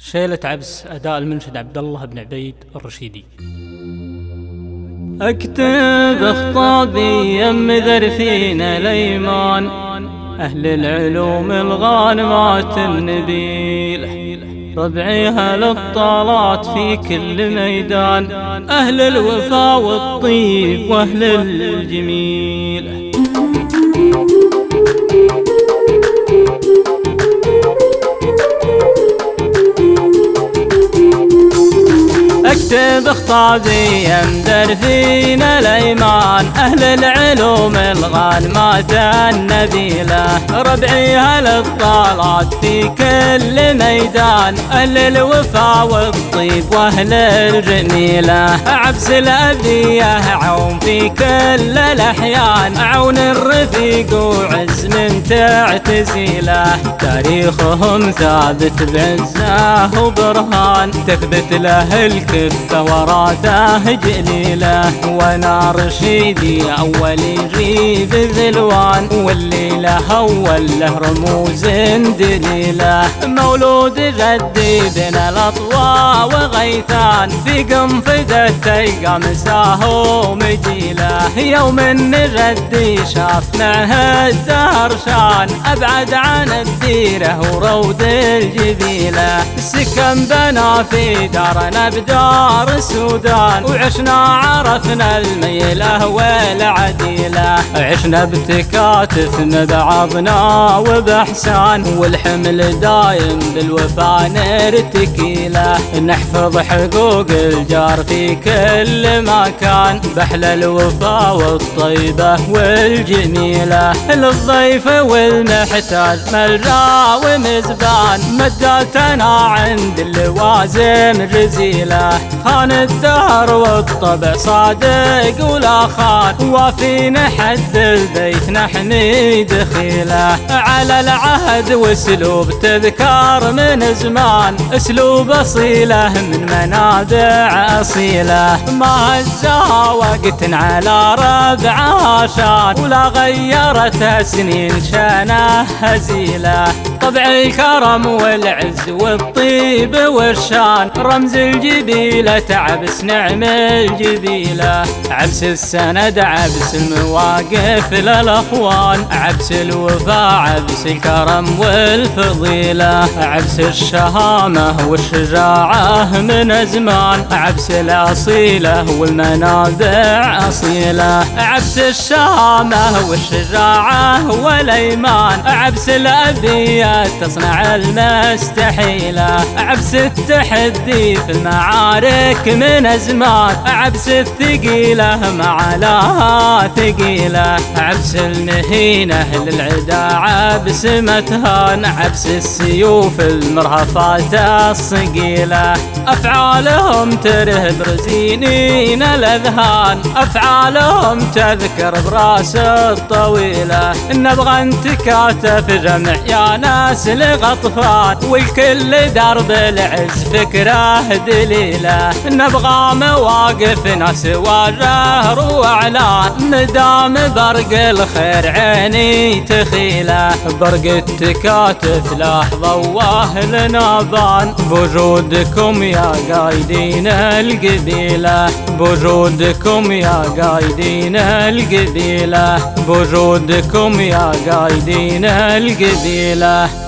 شيلة عبس أداء المنشد عبد الله بن عبيد الرشيدي. اكتب خطابي يم ذرفين الايمان، اهل العلوم الغانمات النبيل، ربعيها للطالات في كل ميدان، اهل الوفا والطيب واهل الجميل. اكتب خطابي يم درفين الايمان، اهل العلوم الغانمات النبيله، ربعيها للطالات في كل ميدان، اهل الوفا والطيب واهل الجميله، عبس الابيه عون في كل الاحيان، عون الرفيق وعز من تعتزيله، تاريخهم ثابت بعزه وبرهان، تثبت له الكفة وراته جليله، وانا رشيدي اول يجيب ذلوان، والليله اول له رموز دليله، مولود جدي بن الاطواء وغيثان، في قنفذة تلقى مساه ومجيله، يوم ان جدي شاف معه الدهر شان، ابعد عن الديره وروض الجبيله، سكن بنا في دارنا بدار السودان، وعشنا عرفنا الميله والعديله، عشنا بتكاتف بعضنا وبحسان، والحمل دايم بالوفا نرتكيله، نحفظ حقوق الجار في كل مكان، بحلى الوفا والطيبه والجميله، للضيف والمحتاج ملجا ومزبان، مداتنا عند اللوازم جزيله، خان الدهر والطبع صادق ولا خان، وافين حد البيت نحمي دخيله، على العهد واسلوب تذكار من زمان، اسلوب اصيله من منابع اصيله، ما هزها وقت على ربعها شان، ولا غيرتها سنين شانه هزيله، طبع الكرم والعز والطيب والشان، رمز الجبيلة عبس نعم الجبيلة، عبس السند عبس المواقف للأخوان، عبس الوفا عبس الكرم والفضيلة، عبس الشهامة والشجاعة من زمان، عبس الأصيلة والمنابع أصيلة، عبس الشهامة والشجاعة والأيمان، عبس الأبيات تصنع المستحيلة، عبس التحدي في المعارك من زمان، عبس الثقيلة مع لها ثقيلة، عبس المهينة للعدا عبس متهان، عبس السيوف المرهفات الصقيلة، أفعالهم ترهب رزينين الأذهان، أفعالهم تذكر براس الطويلة، نبغى نتكاتف جمع يا ناس لغطفان، والكل درب العز فكره دليله، نبغى مواقف ناس وجهر واعلان، مدام برق الخير عيني تخيله، برق التكاتف لحظه واهل نابان، بوجودكم يا قايدين القبيله، بوجودكم يا قايدين القبيله، بوجودكم يا قايدين القبيله.